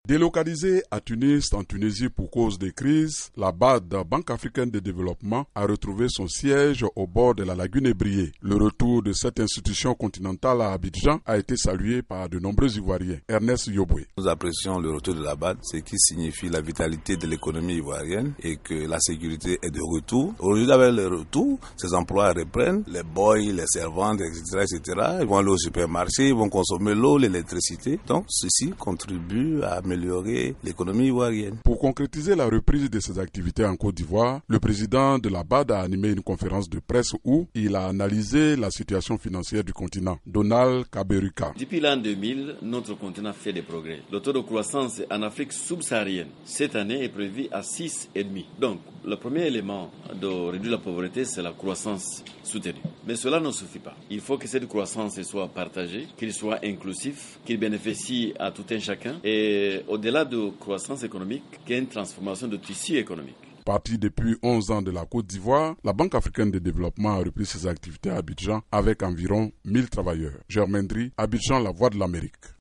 Délocalisée à Tunis, en Tunisie pour cause des crises, la BAD, Banque africaine de développement, a retrouvé son siège au bord de la lagune Ébrié. Le retour de cette institution continentale à Abidjan a été salué par de nombreux Ivoiriens. Ernest Yoboué. Nous apprécions le retour de la BAD, ce qui signifie la vitalité de l'économie ivoirienne et que la sécurité est de retour. Aujourd'hui, avec le retour, ces emplois reprennent, les boys, les servantes, etc. Ils vont aller au supermarché, ils vont consommer l'eau, l'électricité. Donc, ceci contribue à améliorer l'économie ivoirienne. Pour concrétiser la reprise de ces activités en Côte d'Ivoire, le président de la BAD a animé une conférence de presse où il a analysé la situation financière du continent. Donald Kaberuka. Depuis l'an 2000, notre continent fait des progrès. Le taux de croissance en Afrique subsaharienne cette année est prévu à 6,5. Donc, le premier élément de réduire la pauvreté, c'est la croissance soutenue. Mais cela ne suffit pas. Il faut que cette croissance soit partagée, qu'il soit inclusif, qu'il bénéficie à tout un chacun. Et au-delà de croissance économique, qu'il y ait une transformation de tissu économique. Partie depuis 11 ans de la Côte d'Ivoire, la Banque africaine de développement a repris ses activités à Abidjan avec environ 1000 travailleurs. Germain Dri, Abidjan, la voix de l'Amérique.